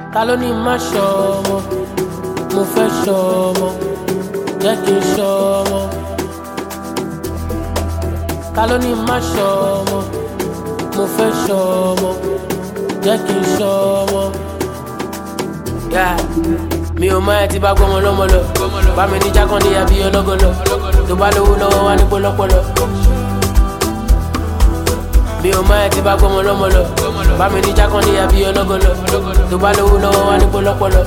Ta ló ní má ṣọmọ, mo fẹ́ ṣọmọ, jẹ́ kí n ṣọmọ. Ta ló ní má ṣọmọ, mo fẹ́ ṣọmọ, jẹ́ kí n ṣọmọ. Mi ò mọ ẹ ti bá gbọmọ lọmọ lọ, bá mi ní jákàndé àbí ọlọ́gọlọ, tó bá lówó lọ́wọ́ wá ní pọlọpọlọ. Mi ò mọ ẹ ti bá gbọmọ lọmọ lọ, bá mi ní jákàndé àbí ọlọ́gọlọ, tó bá lówó lọ́wọ́ wá ní pọlọpọlọ.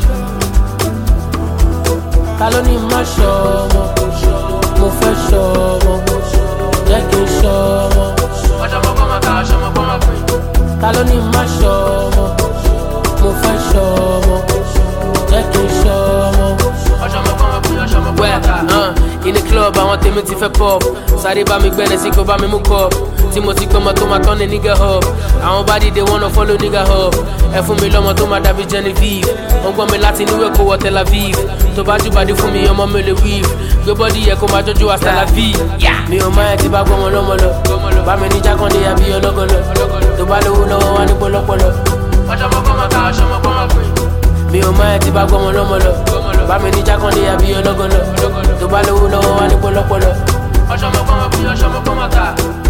Ta ló ní má ṣọmọ, mo fẹ́ ṣọmọ, jẹ́ kí n ṣọmọ. Ọ̀ṣọ́mọ kọ́ máa ká ọ̀ṣọ́mọ kọ́ máa pè. Ta ló ní má ṣọmọ, mo fẹ́ ṣọmọ, jẹ́ kí n ṣọmọ. Ọ̀ṣọ́mọ kọ́ máa pè, ọ̀ṣọ́mọ kọ́ máa ká. In the club, àwọn tèmi ti fẹ́ pop. Sáré bá mi gbẹ́lẹ̀ sí kó bá mi mú cup. Tí mo ti gbọ́mọ tó máa tán ní nigga hub. Àwọn body they wanna follow nigga hub. Ẹ fún mi lọ́mọ tó máa dàbí Genevieve. Wọ́n gbọ́ mi láti New York wọ Tel Aviv. Tó bá jùbàdí fún mi ọmọ mi lè weave. Gbé bọ́dí yẹ kó máa jọjú hasta la vie. Mi ò máa ẹ ti bá gbọ́mọ lọ́mọ lọ. Bá mi ní jákàndé àbí ọlọ́gọlọ. Tó bá lówó lọ́wọ́ wá ní pọlọpọlọ. Ọ̀ṣọ́mọ kọ́ máa ká ọ̀ṣọ́mọ kọ́ máa pè. Mi ò máa ẹ ti bá gbọ́mọ lọ́mọ lọ. Bá mi ní jákàndé àbí ọlọ́gọlọ. Tó bá lówó lọ́wọ́ wá ní pọlọpọlọ. Ọ̀ṣọ́mọ kọ́ máa pè, ọ̀ṣọ́mọ kọ́ máa ká.